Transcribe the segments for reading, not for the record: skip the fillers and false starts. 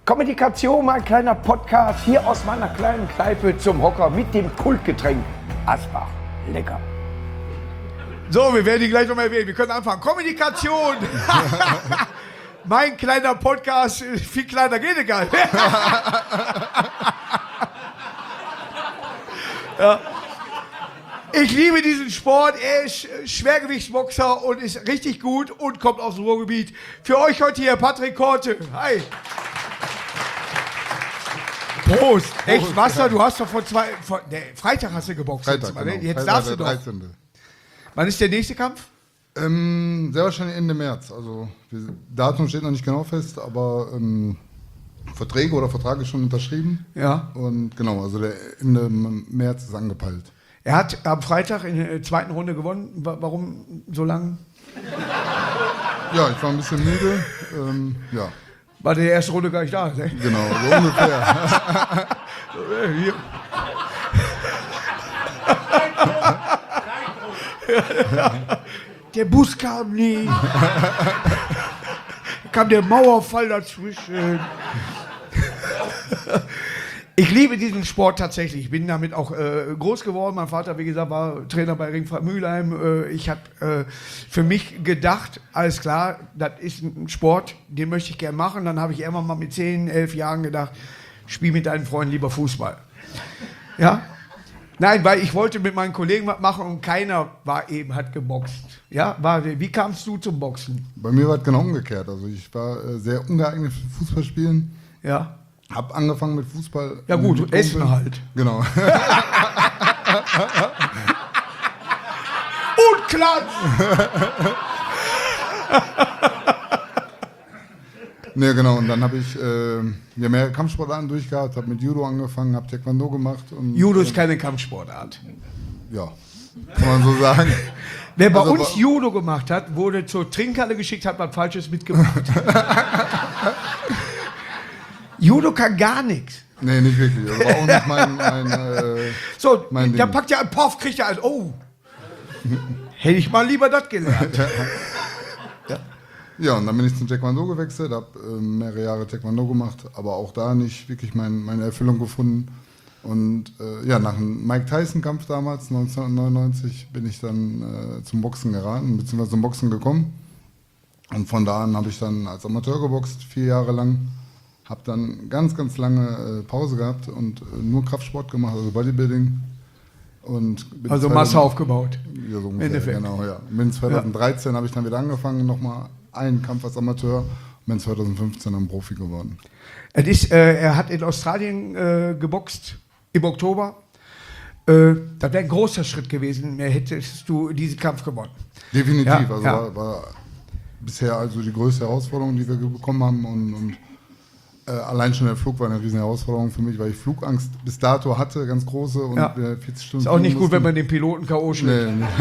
Kommunikation, mein kleiner Podcast hier aus meiner kleinen Kneipe zum Hocker mit dem Kultgetränk Asbach. Lecker. So, wir werden die gleich nochmal erwähnen. Wir können anfangen. Kommunikation. Mein kleiner Podcast, viel kleiner geht egal. Ja. Ich liebe diesen Sport. Er ist Schwergewichtsboxer und ist richtig gut und kommt aus dem Ruhrgebiet. Für euch heute hier Patrick Korte. Hi. Prost. Echt, Wasser, du hast doch Freitag hast du geboxt. Freitag, genau. Jetzt Freitag darfst du der doch. 13. Wann ist der nächste Kampf? Sehr wahrscheinlich Ende März. Also, Datum steht noch nicht genau fest, aber Vertrag ist schon unterschrieben. Ja. Und genau, also der Ende März ist angepeilt. Er hat am Freitag in der zweiten Runde gewonnen. Warum so lang? Ja, ich war ein bisschen müde. Ja, War der erste Runde gar nicht da. Ne? genau, so ungefähr. Hier. Der Bus kam nie. Kam der Mauerfall dazwischen. Ich liebe diesen Sport tatsächlich. Ich bin damit auch groß geworden. Mein Vater, wie gesagt, war Trainer bei Ringfahrt Mülheim. Ich habe für mich gedacht, alles klar, das ist ein Sport, den möchte ich gerne machen. Dann habe ich irgendwann mal mit 10, 11 Jahren gedacht, spiel mit deinen Freunden lieber Fußball. Ja? Nein, weil ich wollte mit meinen Kollegen was machen und keiner hat geboxt. Ja? Wie kamst du zum Boxen? Bei mir war es genau umgekehrt. Also ich war sehr ungeeignet für Fußballspielen. Ja. Hab angefangen mit Fußball. Ja gut, Essen halt. Genau. Und Klatsch! Ne, genau. Und dann habe ich mehrere Kampfsportarten durchgehabt, habe mit Judo angefangen, habe Taekwondo gemacht. Und, Judo ist keine Kampfsportart. Ja, kann man so sagen. Wer bei Also uns Judo gemacht hat, wurde zur Trinkhalle geschickt, hat was Falsches mitgemacht. Judo kann gar nichts. Nee, nicht wirklich. Das war auch nicht So, mein da Ding. packt ja ein Puff, kriegt er ein. Oh, hätte ich mal lieber das gelernt. Ja, und dann bin ich zum Taekwondo gewechselt, habe mehrere Jahre Taekwondo gemacht, aber auch da nicht wirklich meine Erfüllung gefunden. Und nach dem Mike Tyson-Kampf damals, 1999, bin ich dann zum Boxen geraten, beziehungsweise zum Boxen gekommen. Und von da an habe ich dann als Amateur geboxt, 4 Jahre lang. Habe dann ganz, ganz lange Pause gehabt und nur Kraftsport gemacht, also Bodybuilding. Und bin Also Masse aufgebaut. Ja, so ungefähr, genau, ja. Bin 2013 habe ich dann wieder angefangen, nochmal einen Kampf als Amateur und bin 2015 dann Profi geworden. Er hat in Australien geboxt im Oktober. Das wäre ein großer Schritt gewesen, hättest du diesen Kampf gewonnen. Definitiv, Ja, also ja. War bisher also die größte Herausforderung, die wir bekommen haben und allein schon der Flug war eine riesen Herausforderung für mich, weil ich Flugangst bis dato hatte, ganz große und 40 Stunden. Ist auch nicht gut, wenn man den Piloten K.O. schlägt. Nee.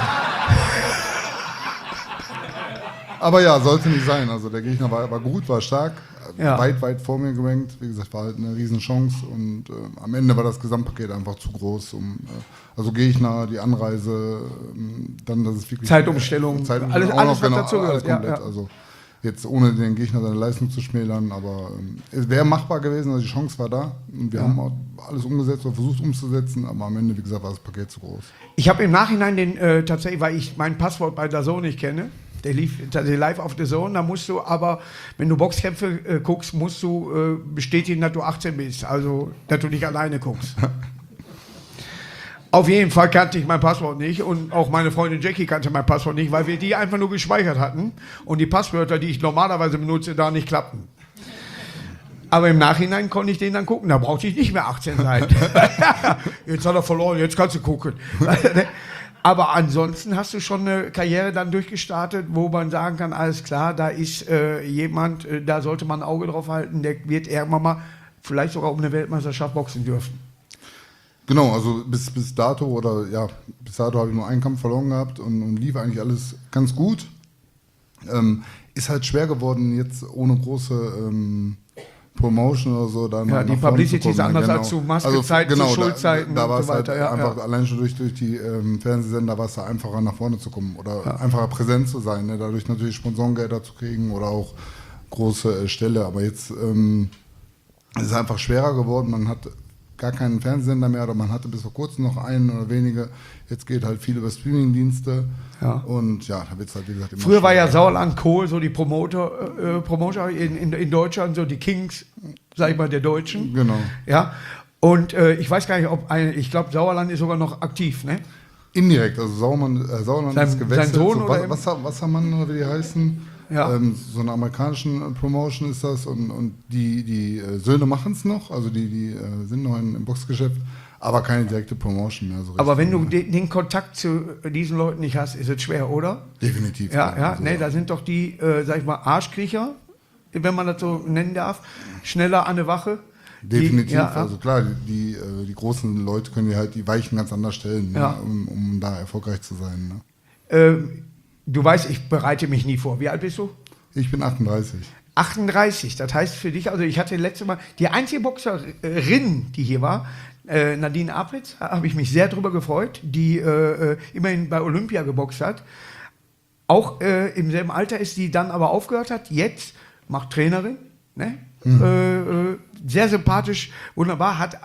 Aber ja, sollte nicht sein. Also der Gegner war gut, war stark, weit vor mir gerankt. Wie gesagt, war halt eine riesen Chance und am Ende war das Gesamtpaket einfach zu groß. Also Gegner, die Anreise, dann das ist wirklich Zeitumstellung, alles was dazu gehört. Alles komplett. Also jetzt ohne den Gegner seine Leistung zu schmälern, aber es wäre machbar gewesen, also die Chance war da und wir haben auch alles umgesetzt oder versucht umzusetzen, aber am Ende, wie gesagt, war das Paket zu groß. Ich habe im Nachhinein tatsächlich, weil ich mein Passwort bei DAZN nicht kenne, der lief live auf DAZN, da musst du aber, wenn du Boxkämpfe guckst, musst du bestätigen, dass du 18 bist, also dass du nicht alleine guckst. Auf jeden Fall kannte ich mein Passwort nicht und auch meine Freundin Jackie kannte mein Passwort nicht, weil wir die einfach nur gespeichert hatten und die Passwörter, die ich normalerweise benutze, da nicht klappten. Aber im Nachhinein konnte ich den dann gucken, da brauchte ich nicht mehr 18 sein. Jetzt hat er verloren, jetzt kannst du gucken. Aber ansonsten hast du schon eine Karriere dann durchgestartet, wo man sagen kann, alles klar, da ist jemand, da sollte man ein Auge drauf halten, der wird irgendwann mal vielleicht sogar um eine Weltmeisterschaft boxen dürfen. Genau, also bis dato habe ich nur einen Kampf verloren gehabt und lief eigentlich alles ganz gut. Ist halt schwer geworden, jetzt ohne große Promotion oder so. Dann die Publicity ist anders als zu Maskenzeiten, zu Schulzeiten da war und es so weiter. Halt einfach allein schon durch die Fernsehsender war es da einfacher nach vorne zu kommen oder einfacher präsent zu sein. Ne? Dadurch natürlich Sponsorengelder zu kriegen oder auch große Stelle. Aber jetzt Es ist einfach schwerer geworden. Man hat gar keinen Fernsehsender mehr oder man hatte bis vor kurzem noch einen oder wenige. Jetzt geht halt viel über Streamingdienste. Ja. Und ja, da wird es halt, wie gesagt, immer Früher war ja schwerer. Sauerland Kohl so die Promoter in Deutschland, so die Kings, sag ich mal, der Deutschen. Genau. Ja. Und ich weiß gar nicht, ich glaube, Sauerland ist sogar noch aktiv, ne? Indirekt, also Sauerland ist gewechselt. sein Sohn so oder Wassermann oder wie die heißen. Ja. So eine amerikanischen Promotion ist das und die Söhne machen es noch, also die sind noch im Boxgeschäft, aber keine direkte Promotion mehr. So Aber wenn richtig, du den Kontakt zu diesen Leuten nicht hast, ist es schwer, oder? definitiv. Ja, ja, Also, ne, da sind doch die, sag ich mal, Arschkriecher, wenn man das so nennen darf, schneller an der Wache. definitiv, Ja, also klar, die großen Leute können die halt die Weichen ganz anders stellen, Ja. ne, um da erfolgreich zu sein. Ne. Du weißt, ich bereite mich nie vor. Wie alt bist du? Ich bin 38. 38, das heißt für dich, also ich hatte letzte Mal, die einzige Boxerin, die hier war, Nadine Apritz, habe ich mich sehr drüber gefreut, die immerhin bei Olympia geboxt hat. Auch im selben Alter ist, die dann aber aufgehört hat, jetzt macht Trainerin, ne? Sehr sympathisch, wunderbar, hat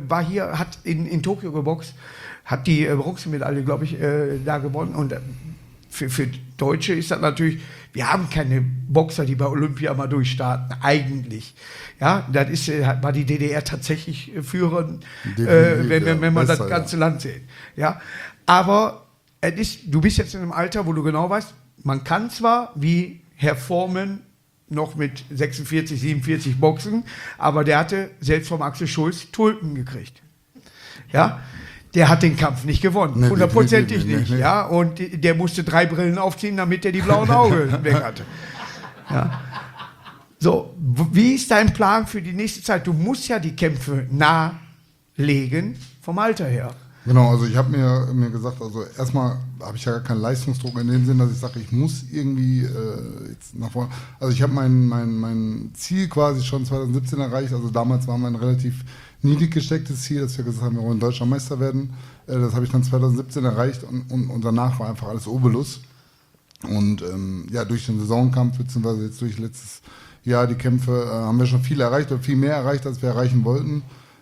in Tokio geboxt, hat die Bronzemedaille, glaube ich, da gewonnen und für Deutsche ist das natürlich, wir haben keine Boxer, die bei Olympia mal durchstarten, eigentlich. Ja, das ist, war die DDR tatsächlich führend, wenn man besser, das ganze Land sieht. Ja, aber du bist jetzt in einem Alter, wo du genau weißt, man kann zwar wie Herr Foreman noch mit 46, 47 boxen, aber der hatte selbst vom Axel Schulz Tulpen gekriegt. Ja, der hat den Kampf nicht gewonnen, Nee, hundertprozentig definitiv nicht. nee. Ja, und der musste 3 Brillen aufziehen, damit er die blauen Augen weg hatte. Ja. So, wie ist dein Plan für die nächste Zeit? Du musst ja die Kämpfe nahelegen, vom Alter her. Genau, also ich habe mir gesagt, also erstmal habe ich ja gar keinen Leistungsdruck in dem Sinn, dass ich sage, ich muss irgendwie jetzt nach vorne. Also ich habe mein Ziel quasi schon 2017 erreicht. Also damals war mein relativ niedrig gestecktes Ziel, dass wir gesagt haben, wir wollen deutscher Meister werden. Das habe ich dann 2017 erreicht und danach war einfach alles Obolus. Und ja, durch den Saisonkampf, beziehungsweise jetzt durch letztes Jahr die Kämpfe, haben wir schon viel erreicht oder viel mehr erreicht, als wir erreichen wollten.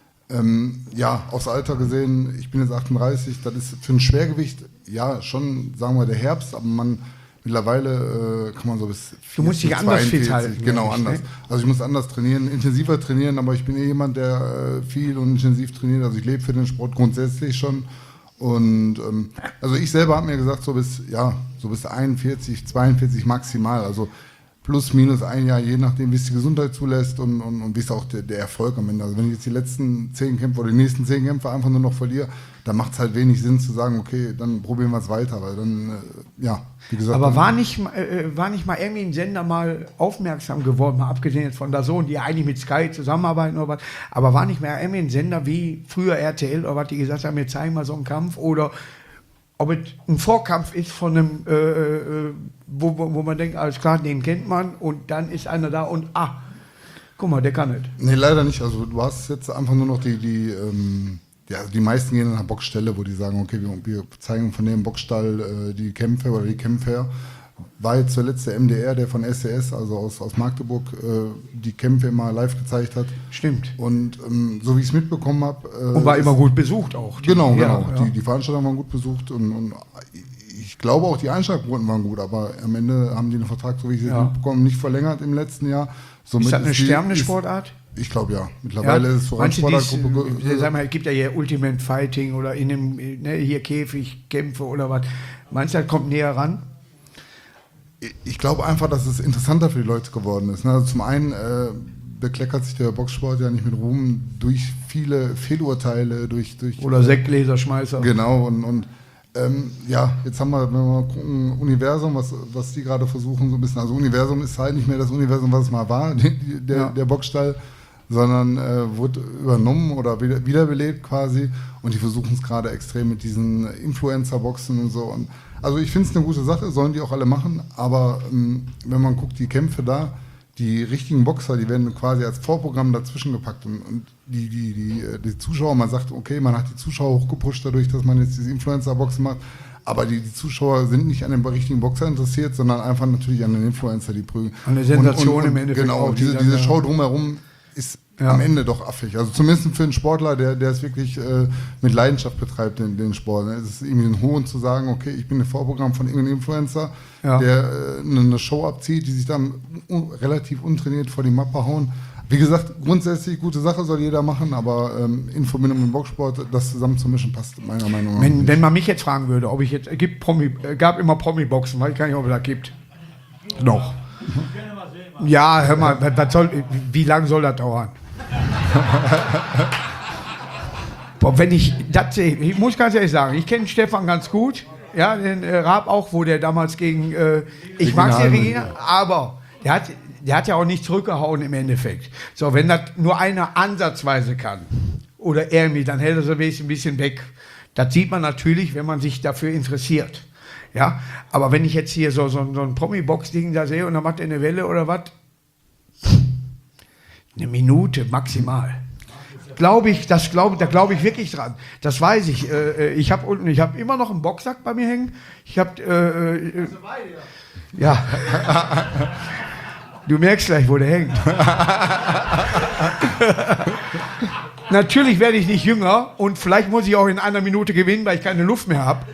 Ja, aufs Alter gesehen, ich bin jetzt 38, das ist für ein Schwergewicht, ja, schon, sagen wir, der Herbst, aber mittlerweile kann man so bis Du musst dich anders fit halten. Genau, nämlich, anders. ne? Also ich muss anders trainieren, intensiver trainieren, aber ich bin jemand, der viel und intensiv trainiert, also ich lebe für den Sport grundsätzlich schon und also ich selber habe mir gesagt, so bis 41, 42 maximal, also plus, minus ein Jahr, je nachdem, wie es die Gesundheit zulässt und wie es auch der Erfolg am Ende. Also wenn ich jetzt die letzten 10 Kämpfe oder die nächsten 10 Kämpfe einfach nur noch verliere, dann macht es halt wenig Sinn zu sagen, okay, dann probieren wir es weiter, weil dann, ja, wie gesagt. Aber dann, war nicht mal irgendwie ein Sender mal aufmerksam geworden, mal abgesehen jetzt von DAZN, die eigentlich mit Sky zusammenarbeiten oder was, aber war nicht mehr irgendwie ein Sender wie früher RTL oder was, die gesagt haben, wir zeigen mal so einen Kampf oder ob es ein Vorkampf ist von einem, wo man denkt, alles klar, den kennt man und dann ist einer da und guck mal, der kann nicht. Nee, leider nicht. Also du hast jetzt einfach nur noch die meisten gehen in einer Boxstelle, wo die sagen, okay, wir zeigen von dem Boxstall die Kämpfe oder die Kämpfe her. War jetzt zuletzt der MDR, der von SCS, also aus Magdeburg, die Kämpfe immer live gezeigt hat. Stimmt. Und so wie ich es mitbekommen habe. Und war immer gut besucht auch. Genau. Ja. Die Veranstaltungen waren gut besucht und ich glaube auch die Einschaltquoten waren gut, aber am Ende haben die den Vertrag, so wie ich es mitbekommen, nicht verlängert im letzten Jahr. Somit Ist das eine sterbende Sportart? Ich glaube ja. Mittlerweile ist es so eine Sportartgruppe. Sag mal, es gibt ja hier Ultimate Fighting oder in einem, hier Käfigkämpfe oder was. Meinst du, das kommt näher ran? Ich glaube einfach, dass es interessanter für die Leute geworden ist. Also zum einen bekleckert sich der Boxsport ja nicht mit Ruhm durch viele Fehlurteile, durch Oder Sektgläserschmeißer. Genau, und ja, jetzt haben wir, wenn wir mal gucken, Universum, was die gerade versuchen, so ein bisschen. Also Universum ist halt nicht mehr das Universum, was es mal war, der Boxstall, sondern wurde übernommen oder wiederbelebt quasi. Und die versuchen es gerade extrem mit diesen Influencer-Boxen und so. Und also ich finde es eine gute Sache, sollen die auch alle machen. Aber wenn man guckt, die Kämpfe da, die richtigen Boxer, die werden quasi als Vorprogramm dazwischen gepackt. Und die Zuschauer, man sagt, okay, man hat die Zuschauer hochgepusht dadurch, dass man jetzt diese Influencer-Boxen macht. Aber die Zuschauer sind nicht an dem richtigen Boxer interessiert, sondern einfach natürlich an den Influencer, die prügeln. An der Sensation im Endeffekt. Genau, auch, diese Show drumherum ist am Ende doch affig. Also zumindest für einen Sportler, der es wirklich mit Leidenschaft betreibt, den Sport. Ne? Es ist irgendwie ein Hohn zu sagen, okay, ich bin ein Vorprogramm von irgendeinem Influencer, der eine Show abzieht, die sich dann relativ untrainiert vor die Mappe hauen. Wie gesagt, grundsätzlich gute Sache soll jeder machen, aber in Verbindung mit dem Boxsport, das zusammen zu mischen, passt meiner Meinung nach nicht. Wenn man mich jetzt fragen würde, ob ich jetzt, gab immer Promi-Boxen, weiß ich gar nicht, ob es da gibt. Noch. Ja, hör mal, wie lange soll das dauern? Boah, wenn ich das sehe, ich muss ganz ehrlich sagen, ich kenne Stefan ganz gut, ja, den Raab auch, wo der damals gegen, ich mag die Regina, aber der hat ja auch nicht zurückgehauen im Endeffekt. So, wenn das nur einer ansatzweise kann, oder irgendwie, dann hält er so ein bisschen weg. Das sieht man natürlich, wenn man sich dafür interessiert. Ja, aber wenn ich jetzt hier so ein Promi-Box-Ding da sehe und dann macht er eine Welle oder was, eine Minute maximal. Da glaube ich wirklich dran. Das weiß ich. Ich habe immer noch einen Boxsack bei mir hängen. Ich habe, ja. Du merkst gleich, wo der hängt. Natürlich werde ich nicht jünger und vielleicht muss ich auch in einer Minute gewinnen, weil ich keine Luft mehr habe.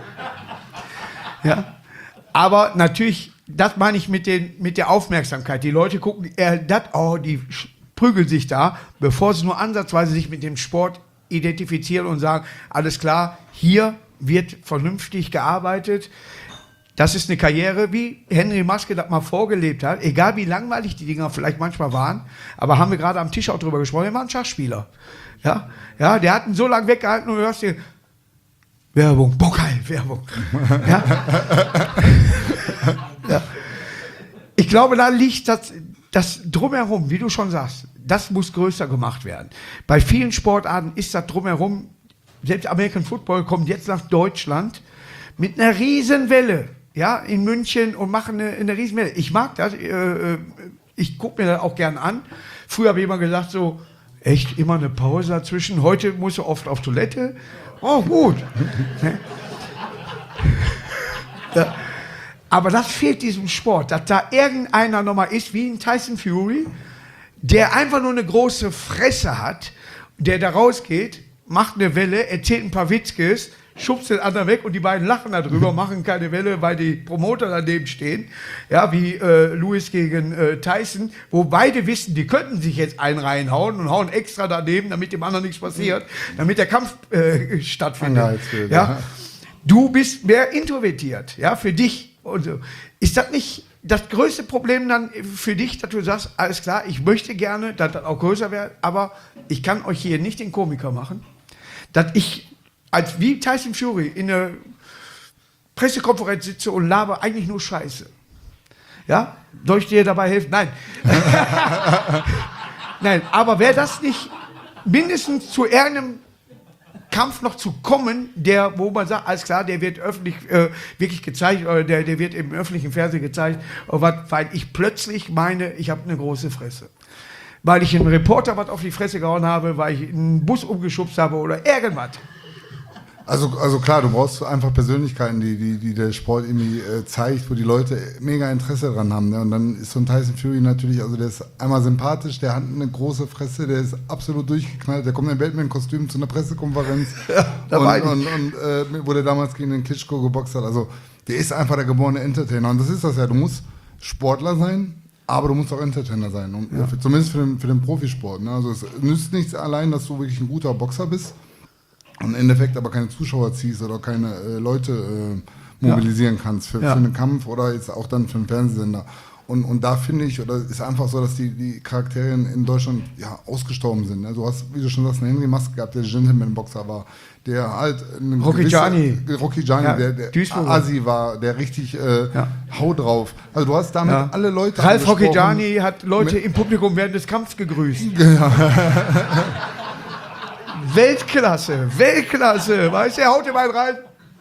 Ja. Aber natürlich, das meine ich mit der Aufmerksamkeit. Die Leute gucken, die prügeln sich da, bevor sie nur ansatzweise sich mit dem Sport identifizieren und sagen, alles klar, hier wird vernünftig gearbeitet. Das ist eine Karriere, wie Henry Maske das mal vorgelebt hat, egal wie langweilig die Dinger vielleicht manchmal waren, aber haben wir gerade am Tisch auch drüber gesprochen, er war ein Schachspieler. Ja, der hat ihn so lange weggehalten und du hörst dir, Werbung, geil, Werbung. Ja? Ja. Ich glaube, da liegt das Drumherum, wie du schon sagst, das muss größer gemacht werden. Bei vielen Sportarten ist das Drumherum, selbst American Football kommt jetzt nach Deutschland mit einer Riesenwelle, ja, in München und machen eine Riesenwelle. Ich mag das, ich gucke mir das auch gern an. Früher habe ich immer gesagt, so, echt immer eine Pause dazwischen. Heute muss er oft auf Toilette. Oh, gut. Ja. Aber das fehlt diesem Sport, dass da irgendeiner nochmal ist, wie ein Tyson Fury, der einfach nur eine große Fresse hat, der da rausgeht, macht eine Welle, erzählt ein paar Witzkes, schubst den anderen weg und die beiden lachen darüber, machen keine Welle, weil die Promoter daneben stehen, ja, wie Lewis gegen Tyson, wo beide wissen, die könnten sich jetzt einen reinhauen und hauen extra daneben, damit dem anderen nichts passiert, damit der Kampf stattfindet. Ja. Du bist mehr introvertiert, ja, für dich. Und so. Ist das nicht das größte Problem dann für dich, dass du sagst, alles klar, ich möchte gerne, dass das auch größer wird, aber ich kann euch hier nicht den Komiker machen, dass ich als wie Tyson Fury in einer Pressekonferenz sitze und laber eigentlich nur Scheiße. Ja? Soll ich dir dabei helfen? Nein. Nein, aber wäre das nicht mindestens zu irgendeinem Kampf noch zu kommen, wo man sagt, alles klar, der wird öffentlich wirklich gezeigt, oder der wird im öffentlichen Fernsehen gezeigt, weil ich plötzlich meine, ich habe eine große Fresse. Weil ich einen Reporter was auf die Fresse gehauen habe, weil ich einen Bus umgeschubst habe oder irgendwas. Also klar, du brauchst einfach Persönlichkeiten, die der Sport irgendwie zeigt, wo die Leute mega Interesse dran haben. Ne? Und dann ist so ein Tyson Fury natürlich, also der ist einmal sympathisch, der hat eine große Fresse, der ist absolut durchgeknallt, der kommt in Batman-Kostüm zu einer Pressekonferenz wo der damals gegen den Klitschko geboxt hat. Also der ist einfach der geborene Entertainer. Und das ist das ja, du musst Sportler sein, aber du musst auch Entertainer sein. Und zumindest für den Profisport. Ne? Also es nützt nichts allein, dass du wirklich ein guter Boxer bist. Und im Endeffekt aber keine Zuschauer ziehst oder keine Leute mobilisieren kannst für einen Kampf oder jetzt auch dann für einen Fernsehsender. Und da finde ich, oder ist einfach so, dass die Charaktere in Deutschland ausgestorben sind. Ne? Du hast, wie du schon sagst, einen Henry Maske gehabt, der Gentleman-Boxer war, der halt Rocky Gianni, der Asi war, der richtig Hau drauf. Also du hast damit alle Leute Ralf Rocky Gianni hat Leute im Publikum während des Kampfs gegrüßt. Genau. Weltklasse, weißt du, er haut dir mal rein.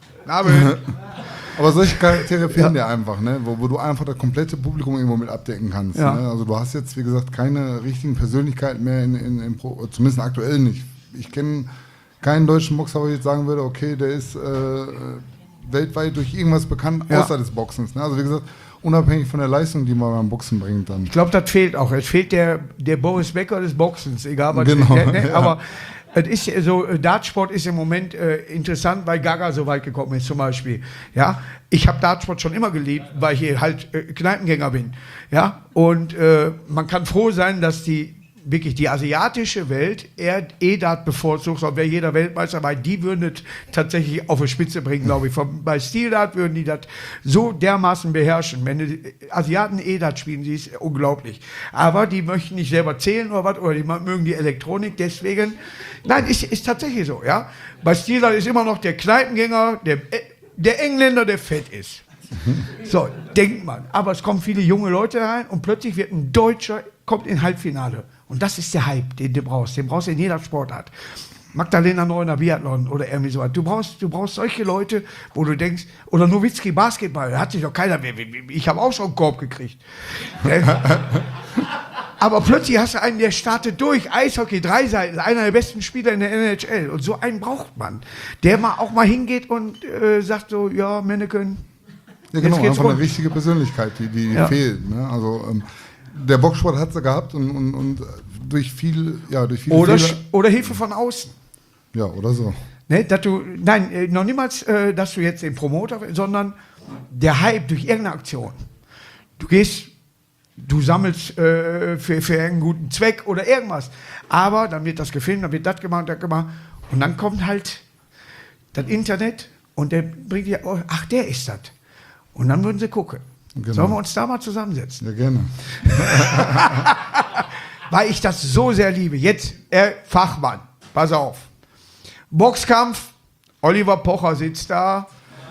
Aber solche Charaktere fehlen dir einfach, ne? Wo du einfach das komplette Publikum irgendwo mit abdecken kannst. Ja. Ne? Also du hast jetzt, wie gesagt, keine richtigen Persönlichkeiten mehr, zumindest aktuell nicht. Ich kenne keinen deutschen Boxer, wo ich jetzt sagen würde, okay, der ist weltweit durch irgendwas bekannt, außer des Boxens. Ne? Also wie gesagt, unabhängig von der Leistung, die man beim Boxen bringt dann. Ich glaube, das fehlt auch. Es fehlt der Boris Becker des Boxens, egal was. Genau, Ja. Aber es ist so, Dartsport ist im Moment interessant, weil Gaga so weit gekommen ist, zum Beispiel. Ja, ich habe Dartsport schon immer geliebt, weil ich halt Kneipengänger bin. Ja, und man kann froh sein, dass die asiatische Welt eher E-Dart bevorzugt, sonst wäre jeder Weltmeister, weil die würden es tatsächlich auf die Spitze bringen, glaube ich. Bei Steel-Dart würden die das so dermaßen beherrschen. Wenn die Asiaten E-Dart spielen, die ist unglaublich. Aber die möchten nicht selber zählen oder was, oder die mögen die Elektronik, deswegen. Nein, ist tatsächlich so, ja. Bei Steel-Dart ist immer noch der Kneipengänger, der Engländer, der fett ist. So, denkt man. Aber es kommen viele junge Leute rein und plötzlich wird ein Deutscher, kommt in Halbfinale. Und das ist der Hype, den du brauchst. Den brauchst du in jeder Sportart. Magdalena Neuner Biathlon oder irgendwie sowas. Du brauchst solche Leute, wo du denkst, oder Nowitzki Basketball, da hat sich doch keiner mehr. Ich habe auch schon einen Korb gekriegt. Aber plötzlich hast du einen, der startet durch. Eishockey, 3 Seiten, einer der besten Spieler in der NHL. Und so einen braucht man. Der auch mal hingeht und sagt so, ja, Menneken. Ja, genau, einfach eine richtige Persönlichkeit, die fehlt. Ne? Also der Boxsport hat sie gehabt und durch viele oder Hilfe von außen. Ja, oder so. Ne, noch niemals, dass du jetzt den Promoter, sondern der Hype durch irgendeine Aktion. Du sammelst für einen guten Zweck oder irgendwas. Aber dann wird das gefilmt, dann wird das gemacht, das gemacht. Und dann kommt halt das Internet und der bringt dir, ach, der ist das. Und dann würden sie gucken. Genau. Sollen wir uns da mal zusammensetzen? Ja, gerne. Weil ich das so sehr liebe. Jetzt, Fachmann, pass auf. Boxkampf, Oliver Pocher sitzt da.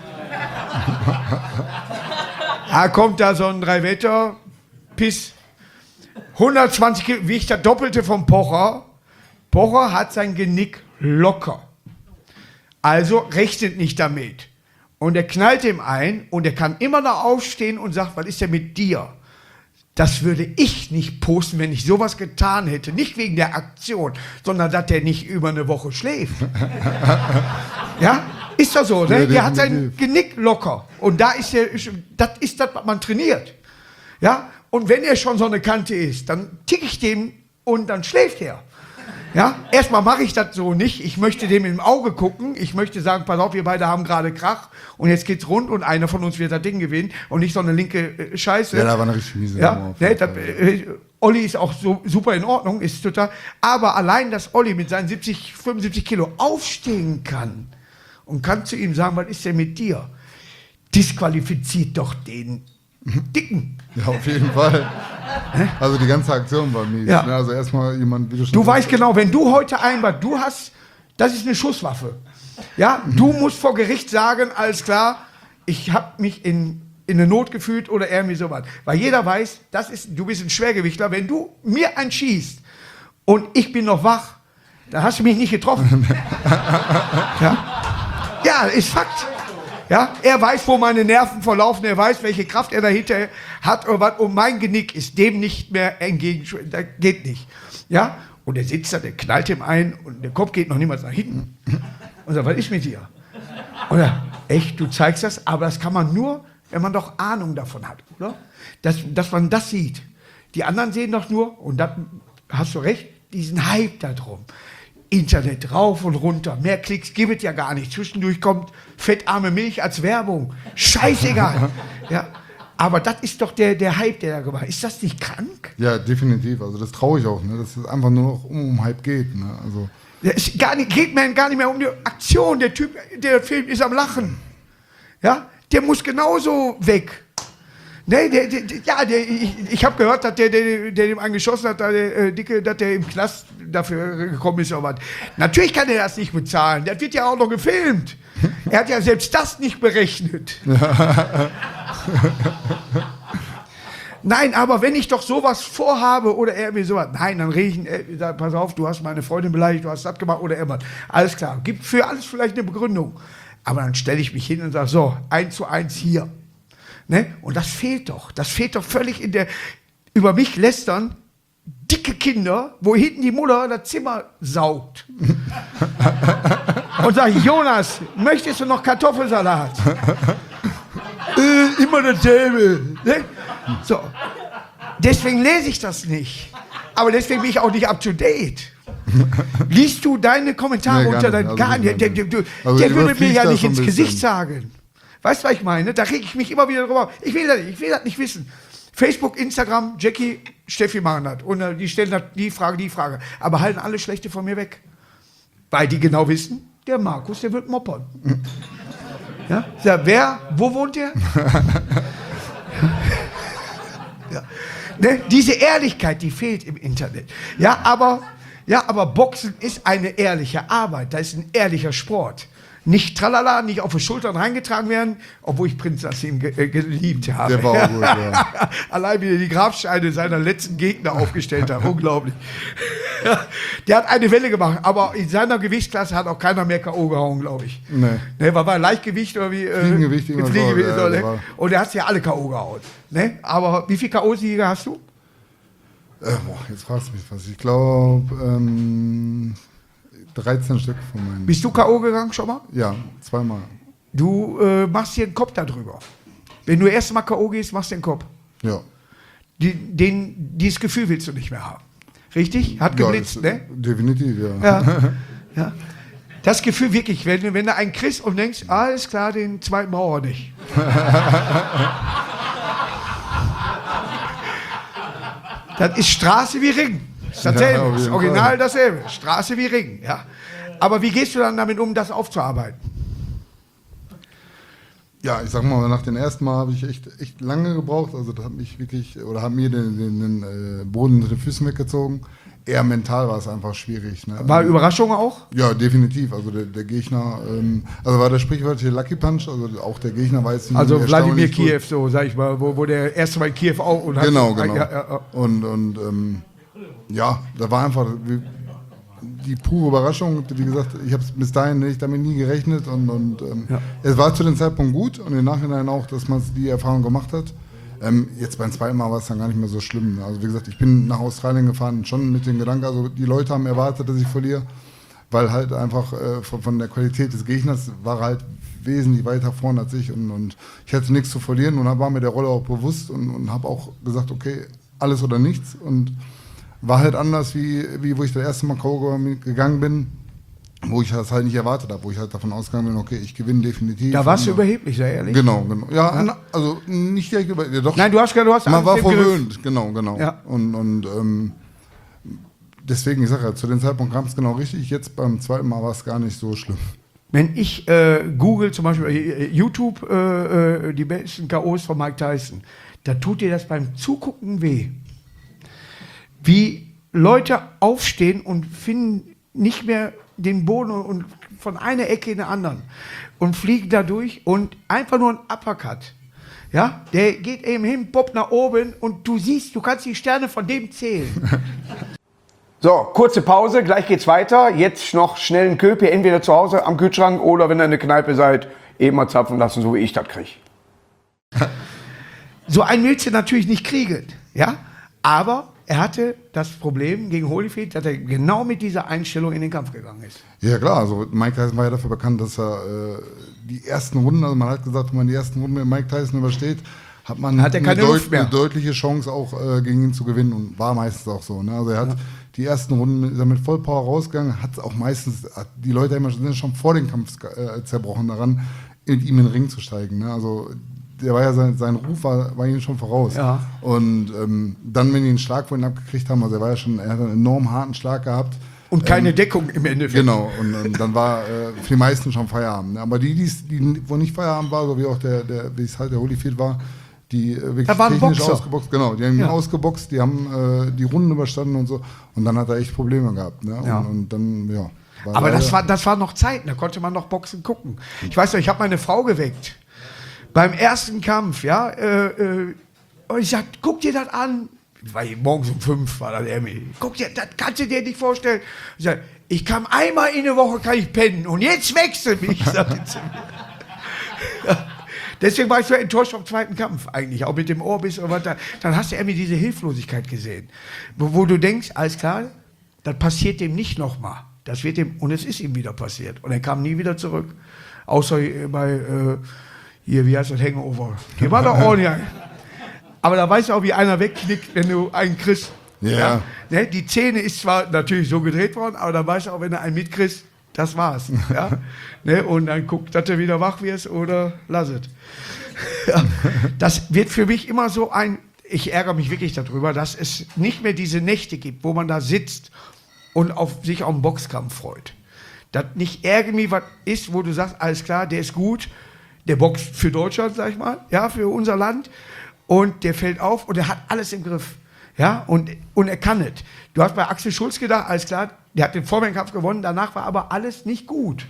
Da kommt da so ein Dreiwetter, Piss. 120 Kilo, wiegt das Doppelte vom Pocher. Pocher hat sein Genick locker. Also rechnet nicht damit. Und er knallt ihm ein und er kann immer noch aufstehen und sagt, was ist denn mit dir? Das würde ich nicht posten, wenn ich sowas getan hätte. Nicht wegen der Aktion, sondern dass der nicht über eine Woche schläft. Ja, ist doch so. Ne? Ja, der hat sein Genick locker. Und das ist das, was man trainiert. Ja, und wenn er schon so eine Kante ist, dann tick ich dem und dann schläft er. Ja, erstmal mache ich das so nicht. Ich möchte dem im Auge gucken. Ich möchte sagen, pass auf, wir beide haben gerade Krach und jetzt geht's rund und einer von uns wird das Ding gewinnen und nicht so eine linke Scheiße. Ja, da war eine richtig miese Nummer. Olli ist auch so super in Ordnung, ist total. Aber allein, dass Olli mit seinen 75 Kilo aufstehen kann und kann zu ihm sagen, was ist denn mit dir? Disqualifiziert doch den Dicken. Ja, auf jeden Fall. Also die ganze Aktion war mies. Ja. Ne? Also erstmal jemand, wie du weißt genau, wenn du heute das ist eine Schusswaffe. Ja, du musst vor Gericht sagen, alles klar, ich habe mich in eine Not gefühlt oder irgendwie sowas. Weil jeder weiß, du bist ein Schwergewichtler. Wenn du mir einen schießt und ich bin noch wach, dann hast du mich nicht getroffen. Ja, ist Fakt. Ja, er weiß, wo meine Nerven verlaufen, er weiß, welche Kraft er dahinter hat und mein Genick ist dem nicht mehr entgegen, das geht nicht. Ja, und er sitzt da, der knallt ihm ein und der Kopf geht noch niemals nach hinten. Und sagt, was ist mit dir? Und er, echt, du zeigst das, aber das kann man nur, wenn man doch Ahnung davon hat, oder? Dass man das sieht. Die anderen sehen doch nur, und da hast du recht, diesen Hype da drum. Internet rauf und runter, mehr Klicks gibt es ja gar nicht. Zwischendurch kommt fettarme Milch als Werbung. Scheißegal. Ja, aber das ist doch der Hype, der da gemacht ist. Ist das nicht krank? Ja, definitiv. Also das traue ich auch, ne? Dass es einfach nur noch um Hype geht. Ne? Also es geht mir gar nicht mehr um die Aktion. Der Typ, der Film ist am Lachen. Ja, der muss genauso weg. Nee, ich habe gehört, dass der dem angeschossen hat, der Dicke, dass der im Knast dafür gekommen ist oder was. Natürlich kann er das nicht bezahlen. Das wird ja auch noch gefilmt. Er hat ja selbst das nicht berechnet. Nein, aber wenn ich doch sowas vorhabe oder irgendwie sowas, nein, dann rede ich, sag, pass auf, du hast meine Freundin beleidigt, du hast das gemacht oder irgendwas. Alles klar, gibt für alles vielleicht eine Begründung. Aber dann stelle ich mich hin und sage, so, 1:1 hier. Ne? Und das fehlt doch völlig über mich lästern, dicke Kinder, wo hinten die Mutter das Zimmer saugt. Und sagt, Jonas, möchtest du noch Kartoffelsalat? Immer dasselbe. Ne? So. Deswegen lese ich das nicht. Aber deswegen bin ich auch nicht up to date. Liest du deine Kommentare Nee, unter gar dein... nicht. Gar Also nicht. Also Der würde mir überfliegt ja das nicht so ein ins bisschen. Gesicht sagen. Weißt du, was ich meine? Da reg ich mich immer wieder drüber. Ich will das nicht wissen. Facebook, Instagram, Jackie, Steffi machen das. Und die stellen das, die Frage. Aber halten alle Schlechte von mir weg. Weil die genau wissen, der Markus, der wird moppern. Ja? Wo wohnt der? Ja. Ne? Diese Ehrlichkeit, die fehlt im Internet. Ja, aber Boxen ist eine ehrliche Arbeit. Das ist ein ehrlicher Sport. Nicht tralala, nicht auf die Schultern reingetragen werden, obwohl ich Prinz Nassim geliebt habe. Der war auch gut, ja. Allein wie er die Grabsteine seiner letzten Gegner aufgestellt hat. Unglaublich. Der hat eine Welle gemacht, aber in seiner Gewichtsklasse hat auch keiner mehr K.O. gehauen, glaube ich. Nee. Ne, war Leichtgewicht oder wie? Fliegengewicht, irgendwas Fliegengewicht, so, ja, ne? war- Und der hat ja alle K.O. gehauen. Ne? Aber wie viele K.O.-Sieger hast du? Jetzt fragst du mich was. Ich glaube, 13 Stück von meinen. Bist du K.O. gegangen schon mal? Ja, zweimal. Du machst dir einen Kopf darüber. Wenn du erst mal K.O. gehst, machst du den Kopf. Ja. Dieses Gefühl willst du nicht mehr haben. Richtig? Hat geblitzt, ja, ne? Definitiv, ja. Ja. Ja. Das Gefühl wirklich, wenn du einen kriegst und denkst, alles klar, den zweiten brauchen wir nicht. Das ist Straße wie Ring. Das ist dasselbe. Ja, auf Das jeden Original Fall. dasselbe. Straße wie Ring. Ja. Aber wie gehst du dann damit um, das aufzuarbeiten? Ja, ich sag mal, nach dem ersten Mal habe ich echt lange gebraucht. Also da hat mich wirklich, oder hat mir den Boden unter den Füßen weggezogen. Eher mental war es einfach schwierig. Ne? War Überraschung auch? Ja, definitiv. Also der Gegner, also war der sprichwörtliche Lucky Punch, also auch der Gegner war jetzt Also Wladimir erstaunlich gut. Kiew, so sag ich mal, wo der erste Mal in Kiew auch und Genau, hat, genau. Ja. Und ja, da war einfach die pure Überraschung. Wie gesagt, ich habe bis dahin nicht damit nie gerechnet und Ja. es war zu dem Zeitpunkt gut und im Nachhinein auch, dass man die Erfahrung gemacht hat. Jetzt beim zweiten Mal war es dann gar nicht mehr so schlimm. Also wie gesagt, ich bin nach Australien gefahren, schon mit dem Gedanken, also die Leute haben erwartet, dass ich verliere, weil halt einfach von der Qualität des Gegners war er halt wesentlich weiter vorne als ich und ich hatte nichts zu verlieren und war mir der Rolle auch bewusst und habe auch gesagt, okay, alles oder nichts und war halt anders, wie wo ich das erste Mal K.O. gegangen bin, wo ich das halt nicht erwartet habe, wo ich halt davon ausgegangen bin, okay, ich gewinne definitiv. Da warst du Und, überheblich, sehr ehrlich. Genau. Ja, also nicht direkt ja, doch. Nein, du hast man alles war im Griff. verwöhnt, genau. Ja. Und deswegen, ich sage ja, zu dem Zeitpunkt kam es genau richtig. Jetzt beim zweiten Mal war es gar nicht so schlimm. Wenn ich google zum Beispiel YouTube die besten K.O.s von Mike Tyson, da tut dir das beim Zugucken weh. Wie Leute aufstehen und finden nicht mehr den Boden und von einer Ecke in der anderen und fliegen da durch und einfach nur ein Uppercut. Ja, der geht eben hin, poppt nach oben und du kannst die Sterne von dem zählen. So, kurze Pause, gleich geht's weiter. Jetzt noch schnell einen Köpi, entweder zu Hause am Kühlschrank oder wenn ihr in der Kneipe seid, eben mal zapfen lassen, so wie ich das kriege. So einen willst du natürlich nicht kriegen, ja, aber er hatte das Problem gegen Holyfield, dass er genau mit dieser Einstellung in den Kampf gegangen ist. Ja klar, also Mike Tyson war ja dafür bekannt, dass er die ersten Runden, also man hat gesagt, wenn man die ersten Runden mit Mike Tyson übersteht, hat man Hat er keine Luft mehr. eine deutliche Chance auch gegen ihn zu gewinnen und war meistens auch so. Ne? Also er hat die ersten Runden ist er mit Vollpower rausgegangen, hat auch meistens, die Leute sind schon vor dem Kampf zerbrochen daran, mit ihm in den Ring zu steigen. Ne? Also der war ja sein Ruf war ihm schon voraus. Ja. Und dann, wenn die einen Schlag von ihm abgekriegt haben, also er hat einen enorm harten Schlag gehabt. Und keine Deckung im Endeffekt. Genau, und dann war für die meisten schon Feierabend. Ne? Aber wo nicht Feierabend war, so wie auch wie es halt der Holyfield war, die wirklich Da waren technisch Boxer. ausgeboxt, genau, die haben ihn ausgeboxt, die haben die Runden überstanden und so. Und dann hat er echt Probleme gehabt. Ne? Ja. Und dann, ja. Aber leider- das war noch Zeiten, da konnte man noch Boxen gucken. Ich weiß noch, ich habe meine Frau geweckt. Beim ersten Kampf, ja. Und ich sag, guck dir das an. Weil morgens um 5 war das Emmy. Guck dir, das kannst du dir nicht vorstellen. Ich sag, ich kann einmal in der Woche kann ich pennen und jetzt wechsel mich, sagte sie mir. Ja. Deswegen war ich so enttäuscht vom zweiten Kampf eigentlich, auch mit dem Orbis und weiter. Dann hast du Emmy diese Hilflosigkeit gesehen, wo du denkst, alles klar, das passiert dem nicht nochmal. Das wird dem, und es ist ihm wieder passiert. Und er kam nie wieder zurück. Außer bei hier, wie heißt das, Hangover. Hier war doch ordentlich. Aber da weißt du auch, wie einer wegknickt, wenn du einen kriegst. Ja. Ne? Die Szene ist zwar natürlich so gedreht worden, aber da weißt du auch, wenn du einen mitkriegst, das war's. Ja? Ne? Und dann guck, dass du wieder wach wirst oder lass es. Ja. Das wird für mich immer so ich ärgere mich wirklich darüber, dass es nicht mehr diese Nächte gibt, wo man da sitzt und sich auf einen Boxkampf freut. Dass nicht irgendwie was ist, wo du sagst, alles klar, der ist gut, der boxt für Deutschland, sag ich mal, ja, für unser Land, und der fällt auf und er hat alles im Griff. Ja, und er kann es. Du hast bei Axel Schulz gedacht, alles klar, der hat den Vorwärtskampf gewonnen, danach war aber alles nicht gut.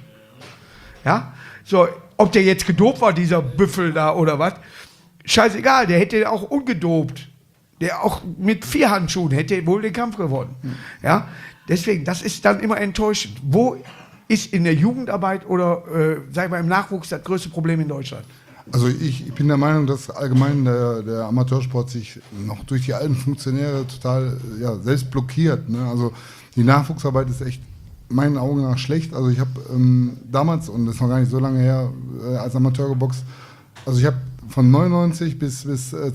Ja, so, ob der jetzt gedopt war, dieser Büffel da oder was, scheißegal, der hätte auch ungedopt. Der auch mit 4 Handschuhen hätte wohl den Kampf gewonnen. Ja, deswegen, das ist dann immer enttäuschend. Wo ist in der Jugendarbeit oder, sag ich mal, im Nachwuchs das größte Problem in Deutschland? Also ich bin der Meinung, dass allgemein der Amateursport sich noch durch die alten Funktionäre total selbst blockiert. Ne? Also die Nachwuchsarbeit ist echt meinen Augen nach schlecht. Also ich habe damals, und das ist noch gar nicht so lange her, als Amateur geboxt, also ich habe von 99 bis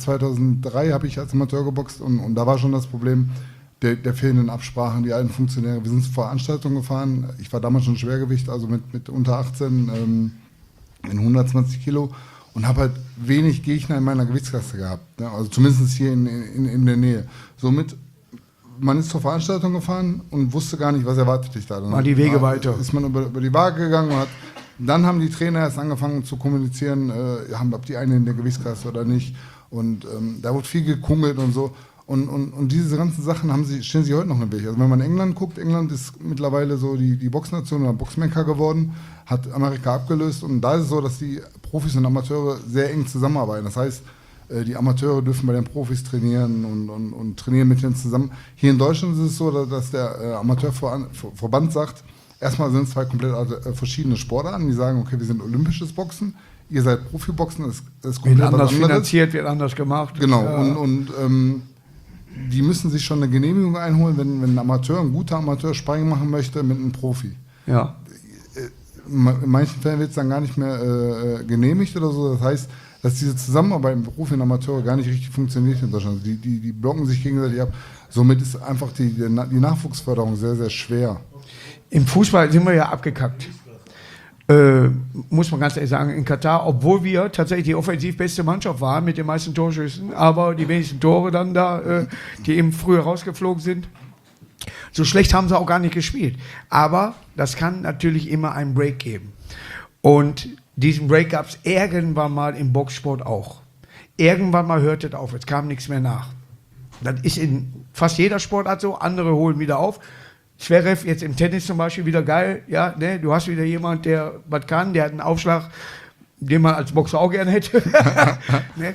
2003 habe ich als Amateur geboxt, und da war schon das Problem der fehlenden Absprachen, die alten Funktionäre. Wir sind zu Veranstaltungen gefahren, ich war damals schon Schwergewicht, also mit unter 18 in 120 Kilo, und habe halt wenig Gegner in meiner Gewichtsklasse gehabt, ne? Also zumindest hier in der Nähe. Somit, man ist zur Veranstaltung gefahren und wusste gar nicht, was erwartet dich da. Dann war die Wege weiter. Ist man über die Waage gegangen und dann haben die Trainer erst angefangen zu kommunizieren, ob die eine in der Gewichtsklasse oder nicht. Und da wurde viel gekungelt und so. Und diese ganzen Sachen stehen sie heute noch im Weg. Also wenn man in England guckt, England ist mittlerweile so die Boxnation oder Boxmekka geworden, hat Amerika abgelöst, und da ist es so, dass die Profis und Amateure sehr eng zusammenarbeiten. Das heißt, die Amateure dürfen bei den Profis trainieren und trainieren mit denen zusammen. Hier in Deutschland ist es so, dass der Amateurverband sagt, erstmal sind es 2 komplett verschiedene Sportarten, die sagen, okay, wir sind olympisches Boxen, ihr seid Profiboxen, das ist komplett wird anders anderes. finanziert, wird anders gemacht. Genau, ja. Die müssen sich schon eine Genehmigung einholen, wenn ein guter Amateur Sparring machen möchte mit einem Profi. Ja. In manchen Fällen wird es dann gar nicht mehr genehmigt oder so. Das heißt, dass diese Zusammenarbeit mit Profi und Amateur gar nicht richtig funktioniert in Deutschland. Die blocken sich gegenseitig ab. Somit ist einfach die Nachwuchsförderung sehr, sehr schwer. Im Fußball sind wir ja abgekackt. Muss man ganz ehrlich sagen, in Katar, obwohl wir tatsächlich die offensiv beste Mannschaft waren mit den meisten Torschüssen, aber die wenigsten Tore dann da, die eben früher rausgeflogen sind. So schlecht haben sie auch gar nicht gespielt. Aber das kann natürlich immer einen Break geben. Und diesen Break gab es irgendwann mal im Boxsport auch. Irgendwann mal hört es auf, es kam nichts mehr nach. Das ist in fast jeder Sportart so, andere holen wieder auf. Zverev jetzt im Tennis zum Beispiel wieder geil, ja, ne? Du hast wieder jemand, der was kann, der hat einen Aufschlag, den man als Boxer auch gerne hätte. Ne?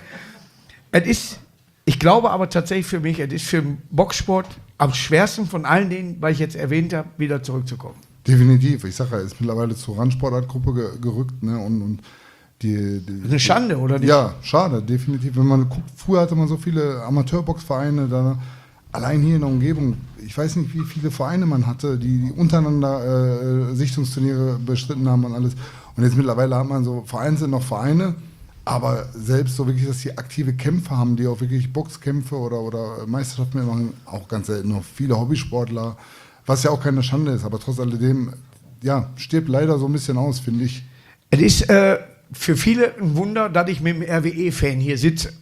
Ich glaube aber tatsächlich für mich, es ist für den Boxsport am schwersten von allen denen, weil ich jetzt erwähnt habe, wieder zurückzukommen. Definitiv. Ich sage ja, er ist mittlerweile zur Randsportartgruppe gerückt, ne? Und das ist eine Schande, oder nicht? Ja, schade, definitiv. Wenn man guckt, früher hatte man so viele Amateurboxvereine, da allein hier in der Umgebung, ich weiß nicht, wie viele Vereine man hatte, die untereinander Sichtungsturniere bestritten haben und alles. Und jetzt mittlerweile hat man so, Vereine sind noch Vereine, aber selbst so wirklich, dass die aktive Kämpfer haben, die auch wirklich Boxkämpfe oder Meisterschaften machen, auch ganz selten noch viele Hobbysportler, was ja auch keine Schande ist, aber trotz alledem, ja, stirbt leider so ein bisschen aus, finde ich. Es ist für viele ein Wunder, dass ich mit dem RWE-Fan hier sitze.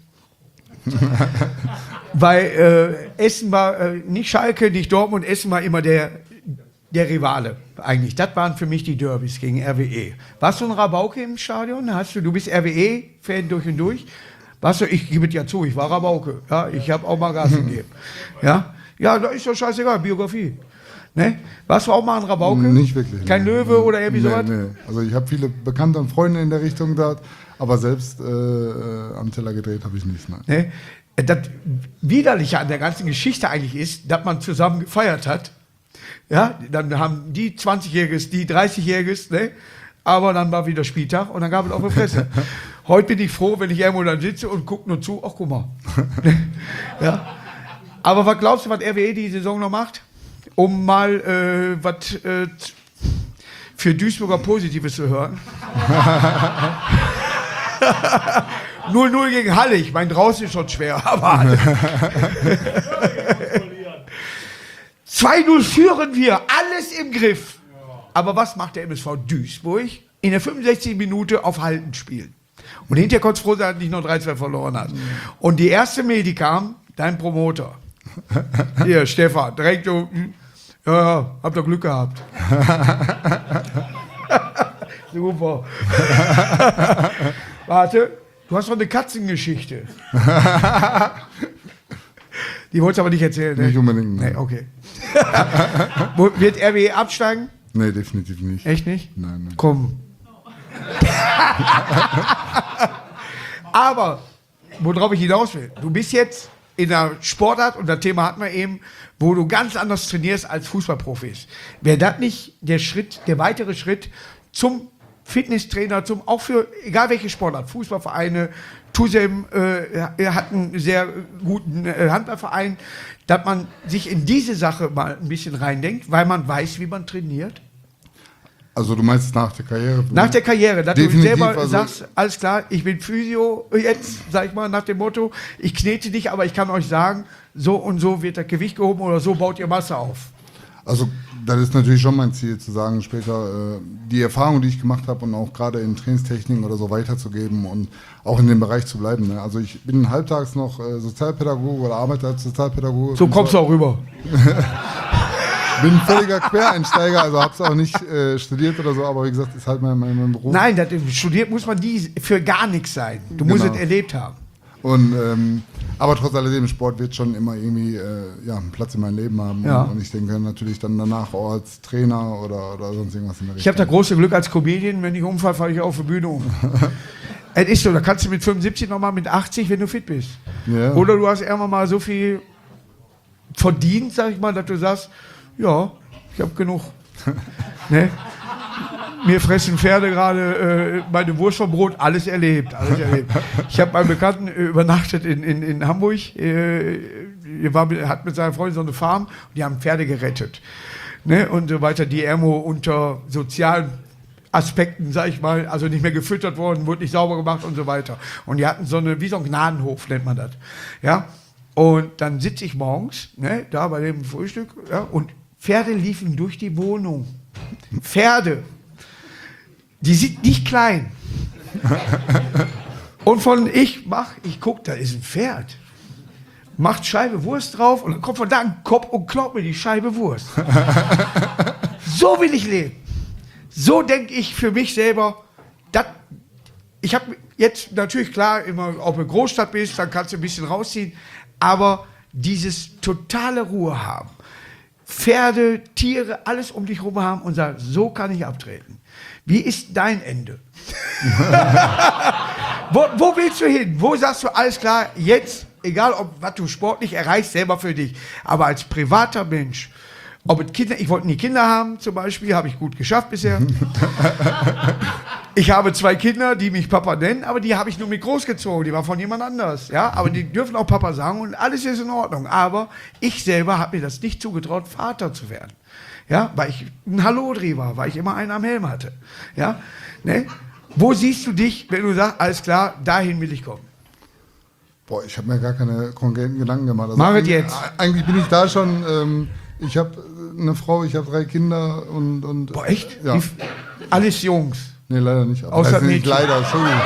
Weil Essen war nicht Schalke, nicht Dortmund, Essen war immer der Rivale eigentlich. Das waren für mich die Derbys gegen RWE. Warst du ein Rabauke im Stadion? Du bist RWE-Fan durch und durch? Ich gebe es ja zu, ich war Rabauke. Ja, ich habe auch mal Gas gegeben. Ja, da ist doch scheißegal, Biografie. Ne? Warst du auch mal ein Rabauke? Nicht wirklich. Kein Löwe oder irgendwie sowas? Nee. Also ich habe viele Bekannte und Freunde in der Richtung dort, aber selbst am Teller gedreht habe ich nichts. Ne? Das Widerliche an der ganzen Geschichte eigentlich ist, dass man zusammen gefeiert hat. Ja, dann haben die 20-Jähriges, die 30-Jähriges, ne? Aber dann war wieder Spieltag und dann gab es auch eine Fresse. Heute bin ich froh, wenn ich irgendwo dann sitze und gucke nur zu, ach guck mal. Ja. Aber was glaubst du, was RWE die Saison noch macht? Um mal was für Duisburger Positives zu hören. 0-0 gegen Halle. Ich meine, draußen ist schon schwer, aber 2-0 führen wir, alles im Griff. Aber was macht der MSV Duisburg? In der 65. Minute auf Halten spielen. Und hinterher konnte es froh sein, dass nicht noch 3-2 verloren hat. Und die erste Mail, die kam, dein Promoter. Hier, Stefan, direkt so, ja, habt ihr Glück gehabt. Super. Warte, du hast doch eine Katzengeschichte. Die wolltest du aber nicht erzählen, ne? Nicht unbedingt. Nee, okay. Wird RWE absteigen? Nee, definitiv nicht. Echt nicht? Nein. Komm. Aber, worauf ich hinaus will, du bist jetzt in der Sportart, und das Thema hatten wir eben, wo du ganz anders trainierst als Fußballprofis. Wäre das nicht der weitere Schritt zum Fitnesstrainer, auch für egal welche Sportart, Fußballvereine, Tusem hat einen sehr guten Handballverein, dass man sich in diese Sache mal ein bisschen reindenkt, weil man weiß, wie man trainiert? Also du meinst nach der Karriere? Nach der Karriere, dass Definitiv, du selber also sagst, alles klar, ich bin Physio jetzt, sag ich mal, nach dem Motto, ich knete nicht, aber ich kann euch sagen, so und so wird das Gewicht gehoben oder so baut ihr Masse auf. Also das ist natürlich schon mein Ziel, zu sagen, später die Erfahrung, die ich gemacht habe und auch gerade in Trainingstechniken oder so weiterzugeben und auch in dem Bereich zu bleiben. Ne? Also ich bin halbtags noch Sozialpädagoge oder arbeite als Sozialpädagoge. So kommst du auch rüber. Bin ein völliger Quereinsteiger, also habe es auch nicht studiert oder so, aber wie gesagt, ist halt mein Beruf. Nein, studiert muss man für gar nichts sein. Du musst es erlebt haben. Und aber trotz alledem, Sport wird schon immer irgendwie einen Platz in meinem Leben haben. Ja. Und ich denke natürlich dann danach auch als Trainer oder sonst irgendwas in der Richtung. Ich habe das große Glück als Comedian, wenn ich umfall, falle ich auf die Bühne um. Es ist so, da kannst du mit 75 nochmal mit 80, wenn du fit bist. Ja. Oder du hast irgendwann mal so viel verdient, sag ich mal, dass du sagst, ja, ich habe genug. Ne? Mir fressen Pferde gerade meine Wurst vom Brot, alles erlebt. Ich habe beim Bekannten übernachtet in Hamburg. Hat mit seiner Freundin so eine Farm und die haben Pferde gerettet. Ne? Und so weiter, die irgendwo unter sozialen Aspekten, sag ich mal, also nicht mehr gefüttert worden, wurde nicht sauber gemacht und so weiter. Und die hatten wie so ein Gnadenhof, nennt man das. Ja? Und dann sitze ich morgens, ne, da bei dem Frühstück, ja, und Pferde liefen durch die Wohnung. Pferde. Die sind nicht klein. Und ich guck, da ist ein Pferd. Macht Scheibe Wurst drauf und dann kommt von da ein Kopf und klaut mir die Scheibe Wurst. So will ich leben. So denke ich für mich selber. Ich habe jetzt natürlich klar, immer, ob du in Großstadt bist, dann kannst du ein bisschen rausziehen. Aber dieses totale Ruhe haben. Pferde, Tiere, alles um dich herum haben und sagen, so kann ich abtreten. Wie ist dein Ende? Wo willst du hin? Wo sagst du, alles klar, jetzt, egal was du sportlich erreichst, selber für dich, aber als privater Mensch, ich wollte nie Kinder haben, zum Beispiel, habe ich gut geschafft bisher. Ich habe 2 Kinder, die mich Papa nennen, aber die habe ich nur mit großgezogen, die waren von jemand anders, ja, aber die dürfen auch Papa sagen und alles ist in Ordnung, aber ich selber habe mir das nicht zugetraut, Vater zu werden, ja, weil ich ein Hallodri war, weil ich immer einen am Helm hatte, ja, ne? Wo siehst du dich, wenn du sagst, alles klar, dahin will ich kommen? Boah, ich habe mir gar keine konkreten Gedanken gemacht. Also Mach es jetzt. Eigentlich bin ich da schon, ich habe eine Frau, ich habe 3 Kinder und Boah, echt? Ja. Alles Jungs. Nee, leider nicht. Aber Außer also nicht Mädchen. leider, Entschuldigung.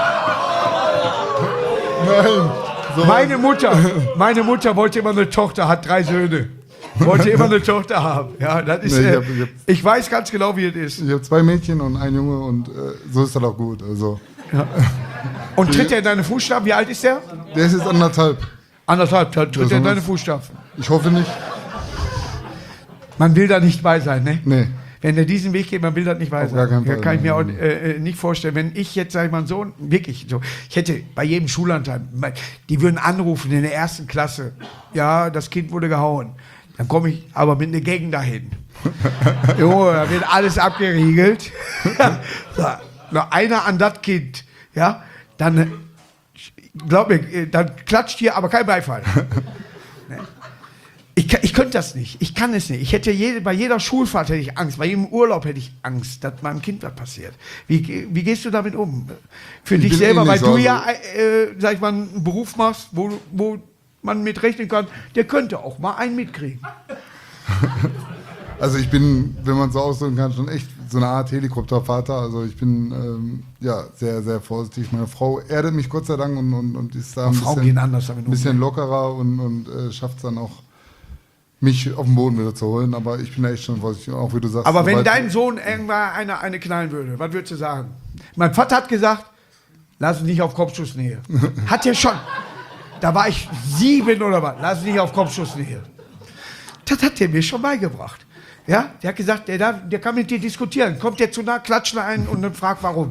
Nein. So Meine Mutter wollte immer eine Tochter, hat 3 Söhne. Wollte immer eine Tochter haben. Ja, das ist, Nee, ich weiß ganz genau, wie es ist. Ich habe 2 Mädchen und 1 Junge und so ist das auch gut. Also. Ja. Und tritt er in deine Fußstapfen? Wie alt ist der? Der ist jetzt 1,5. 1,5, tritt er in deine Fußstapfen. Ich hoffe nicht. Man will da nicht bei sein, ne? Nee. Wenn er diesen Weg geht, man will das nicht bei Auf sein. gar keinen Fall. Kann ich mir auch nicht vorstellen. Wenn ich jetzt, sag ich mal, so, wirklich so, ich hätte bei jedem Schullandheim, die würden anrufen in der 1. Klasse, ja, das Kind wurde gehauen. Dann komme ich aber mit einer Gang dahin. Jo, da wird alles abgeriegelt. So, noch einer an das Kind, ja, dann, glaub mir, dann klatscht hier aber kein Beifall. Ne? Ich könnte das nicht. Ich kann es nicht. Ich hätte bei jeder Schulfahrt hätte ich Angst. Bei jedem Urlaub hätte ich Angst, dass meinem Kind was passiert. Wie gehst du damit um? Für dich selber, weil du ja, sag ich mal, einen Beruf machst, wo man mit rechnen kann, der könnte auch mal einen mitkriegen. Also ich bin, wenn man so ausdrücken kann, schon echt so eine Art Helikoptervater. Also ich bin sehr, sehr vorsichtig. Meine Frau erdet mich Gott sei Dank und ist da ein bisschen lockerer und schafft es dann auch, mich auf den Boden wieder zu holen. Aber ich bin da echt schon vorsichtig, auch wie du sagst. Aber wenn dein Sohn irgendwann eine knallen würde, was würdest du sagen? Mein Vater hat gesagt, lass es nicht auf Kopfschussnähe. Hat er schon. Da war ich 7 oder was. Lass es nicht auf Kopfschussnähe. Das hat er mir schon beigebracht. Ja, der hat gesagt, der kann mit dir diskutieren. Kommt der zu nah, klatscht ihn ein und dann fragt, warum.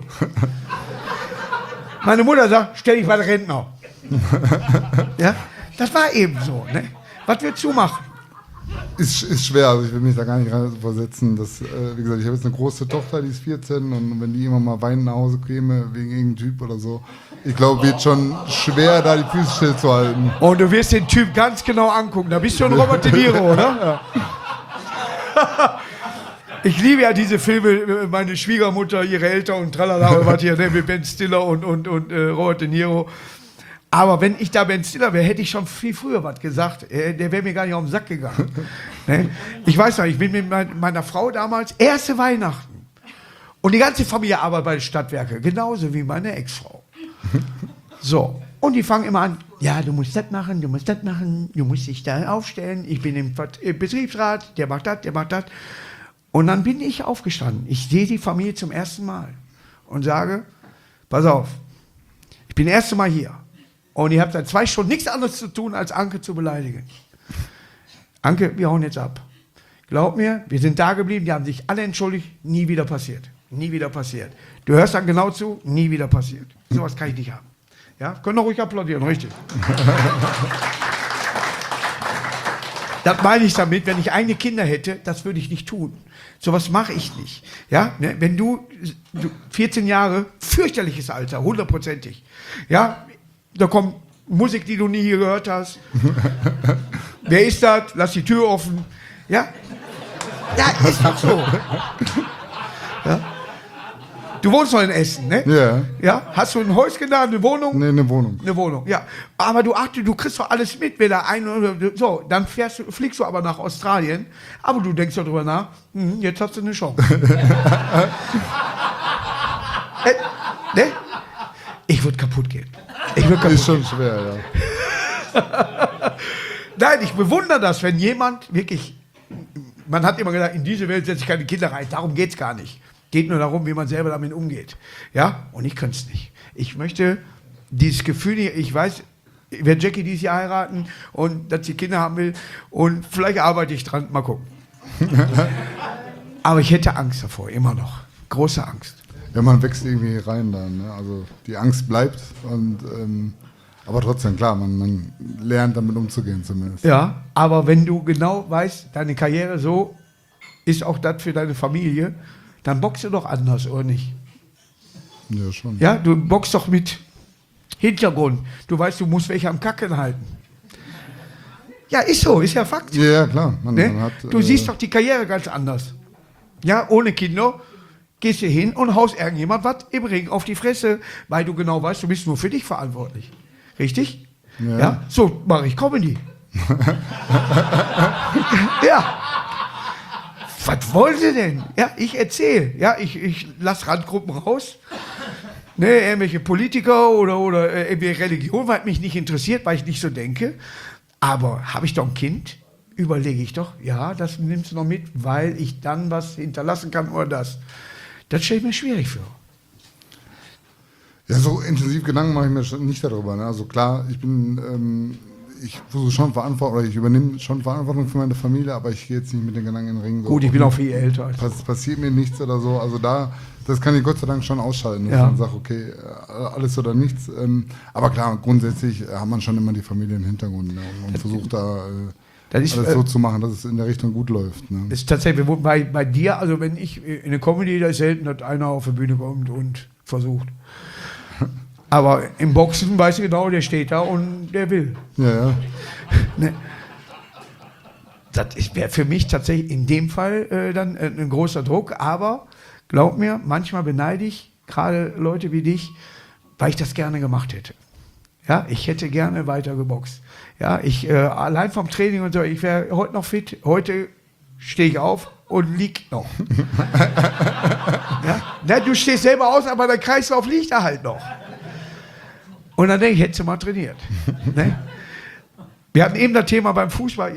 Meine Mutter sagt, stell dich bei der Rentner. Ja, das war eben so. Ne? Was willst du machen? Ist schwer, also ich will mich da gar nicht rein versetzen. Wie gesagt, ich habe jetzt eine große Tochter, die ist 14 und wenn die immer mal weinend nach Hause käme, wegen irgendeinem Typ oder so, ich glaube, wird schon schwer, da die Füße still zu halten. Und du wirst den Typ ganz genau angucken. Da bist du ein Robert De Niro, oder? Ja. Ich liebe ja diese Filme, meine Schwiegermutter, ihre Eltern und tralala, und was hier, ne, mit Ben Stiller und Robert De Niro. Aber wenn ich da Ben Stiller wäre, hätte ich schon viel früher was gesagt. Der wäre mir gar nicht auf den Sack gegangen. Ne? Ich weiß noch, ich bin mit meiner Frau damals, erste Weihnachten. Und die ganze Familie arbeitet bei den Stadtwerken, genauso wie meine Ex-Frau. So, und die fangen immer an, ja, du musst das machen, du musst das machen, du musst dich da aufstellen, ich bin im Betriebsrat, der macht das, der macht das. Und dann bin ich aufgestanden. Ich sehe die Familie zum ersten Mal und sage, pass auf, ich bin das erste Mal hier. Und ihr habt seit 2 Stunden nichts anderes zu tun, als Anke zu beleidigen. Anke, wir hauen jetzt ab. Glaub mir, wir sind da geblieben, die haben sich alle entschuldigt, nie wieder passiert. Nie wieder passiert. Du hörst dann genau zu, nie wieder passiert. Sowas kann ich nicht haben. Ja, können doch ruhig applaudieren, richtig. Das meine ich damit, wenn ich eigene Kinder hätte, das würde ich nicht tun. Sowas mache ich nicht. Ja, ne? Wenn du 14 Jahre, fürchterliches Alter, 100%. Ja, da kommt Musik, die du nie gehört hast. Wer ist das? Lass die Tür offen. Ja, ja, ist doch so. Ja? Du wohnst doch in Essen, ne? Ja. Ja? Hast du ein Häuschen da, eine Wohnung? Nee, eine Wohnung. Eine Wohnung, ja. Aber du kriegst doch alles mit, wenn da so, dann fliegst du aber nach Australien, aber du denkst darüber nach, jetzt hast du eine Chance. Ne? Ich würde kaputt gehen. Ist schon schwer, ja. Nein, ich bewundere das, wenn jemand wirklich, man hat immer gesagt, in diese Welt setze ich keine Kinder rein, darum geht es gar nicht. Geht nur darum, wie man selber damit umgeht. Ja, und ich könnte es nicht. Ich möchte dieses Gefühl, ich weiß, ich werde Jackie dieses Jahr heiraten und dass sie Kinder haben will und vielleicht arbeite ich dran, mal gucken. Aber ich hätte Angst davor, immer noch. Große Angst. Ja, man wächst irgendwie rein dann, ne? Also die Angst bleibt und aber trotzdem, klar, man lernt damit umzugehen zumindest. Ja, aber wenn du genau weißt, deine Karriere so ist auch das für deine Familie, dann boxst du doch anders, oder nicht? Ja, schon. Ja, du boxst doch mit Hintergrund. Du weißt, du musst welche am Kacken halten. Ja, ist so, ist ja Fakt. Ja, klar. Ne? Man hat, du siehst doch die Karriere ganz anders. Ja, ohne Kinder gehst du hin und haust irgendjemand was im Ring auf die Fresse, weil du genau weißt, du bist nur für dich verantwortlich. Richtig? Ja. Ja? So mache ich Comedy. Ja. Was wollen Sie denn? Ja, ich erzähle. Ja, ich lasse Randgruppen raus. Ne, irgendwelche Politiker oder irgendwelche Religion, weil mich nicht interessiert, weil ich nicht so denke. Aber habe ich doch ein Kind? Überlege ich doch, ja, das nimmst du noch mit, weil ich dann was hinterlassen kann oder das. Das stelle ich mir schwierig vor. Ja, so intensiv Gedanken mache ich mir schon nicht darüber. Ne? Also klar, ich versuche schon Verantwortung, oder ich übernehme schon Verantwortung für meine Familie, aber ich gehe jetzt nicht mit den Gedanken in den Ring. So, gut, ich bin auch viel älter. Passiert mir nichts oder so. Also das kann ich Gott sei Dank schon ausschalten. Ja. Und sage, okay, alles oder nichts. Aber klar, grundsätzlich hat man schon immer die Familie im Hintergrund, ne? Und versucht da alles so zu machen, dass es in der Richtung gut läuft. Ne? Ist tatsächlich, bei dir, also wenn ich in eine Comedy, da ist selten, dass einer auf die Bühne kommt und versucht. Aber im Boxen weißt du genau, der steht da und der will. Ja, ja. Ne. das wäre für mich tatsächlich in dem Fall dann ein großer Druck. Aber glaub mir, manchmal beneide ich gerade Leute wie dich, weil ich das gerne gemacht hätte. Ja, ich hätte gerne weiter geboxt. Ja, allein vom Training und so, ich wäre heute noch fit. Heute stehe ich auf und lieg noch. Ja, du stehst selber aus, aber der Kreislauf liegt da halt noch. Und dann denke ich, hättest du mal trainiert. Ne? Wir hatten eben das Thema beim Fußball,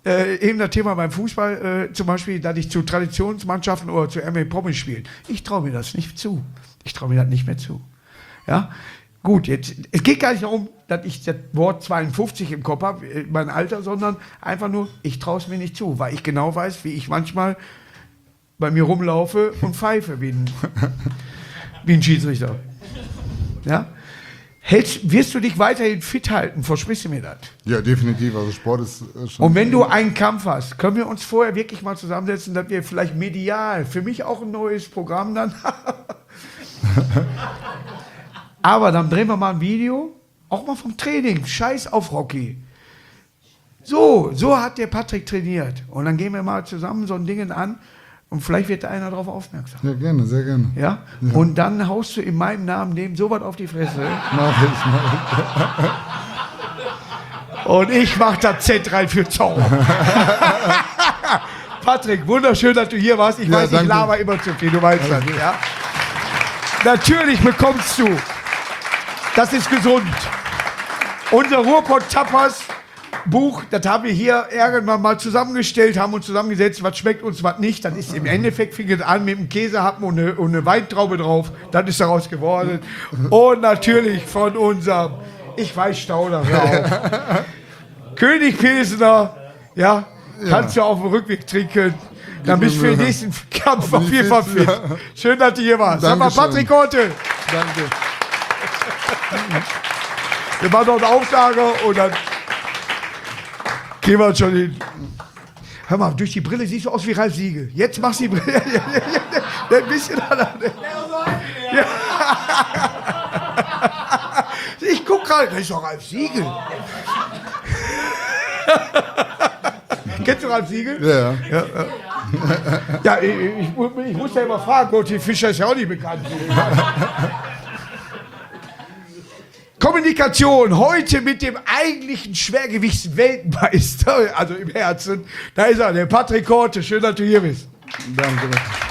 zum Beispiel, dass ich zu Traditionsmannschaften oder zu RB Promis spiele. Ich traue mir das nicht zu. Ich traue mir das nicht mehr zu. Ja? Gut, jetzt, es geht gar nicht darum, dass ich das Wort 52 im Kopf habe, mein Alter, sondern einfach nur, ich traue es mir nicht zu, weil ich genau weiß, wie ich manchmal bei mir rumlaufe und pfeife wie ein Schiedsrichter. Ja? Wirst du dich weiterhin fit halten? Versprichst du mir das? Ja, definitiv. Also Sport ist schon... Und wenn du einen Kampf hast, können wir uns vorher wirklich mal zusammensetzen, dass wir vielleicht medial, für mich auch ein neues Programm dann aber dann drehen wir mal ein Video, auch mal vom Training, scheiß auf Rocky. So hat der Patrick trainiert. Und dann gehen wir mal zusammen so ein Ding an und vielleicht wird da einer drauf aufmerksam. Ja, gerne, sehr gerne. Ja? Und dann haust du in meinem Namen dem so was auf die Fresse. Mach ich. Und ich mach das Z3 für Zorn. Patrick, wunderschön, dass du hier warst. Ich weiß, ich laber immer zu viel, du weißt das. Ja? Natürlich bekommst du. Das ist gesund. Unser Ruhrpott-Tapas Buch, das haben wir hier irgendwann mal zusammengestellt, haben uns zusammengesetzt, was schmeckt uns, was nicht. Das ist im Endeffekt, fing es an mit einem Käsehappen und eine Weintraube drauf. Das ist daraus geworden. Und natürlich von unserem, ich weiß Stauder, hör auf. König Pilsner, ja, kannst du auf dem Rückweg trinken. Dann bist du für den nächsten Kampf auf jeden Fall fit. Schön, dass du hier warst. Sag mal, Patrick Horte. Danke. Wir machen noch einen Aufsager und dann gehen wir schon hin. Hör mal, durch die Brille siehst du aus wie Ralf Siegel. Jetzt machst du die Brille. Ein bisschen anders. Ja. Ich guck gerade, das ist doch Ralf Siegel. Kennst du Ralf Siegel? Ja. Ja, ich muss ja immer fragen, Gottlieb Fischer ist ja auch nicht bekannt. Kommunikation, heute mit dem eigentlichen Schwergewichtsweltmeister, also im Herzen. Da ist er, der Patrick Horte. Schön, dass du hier bist. Danke.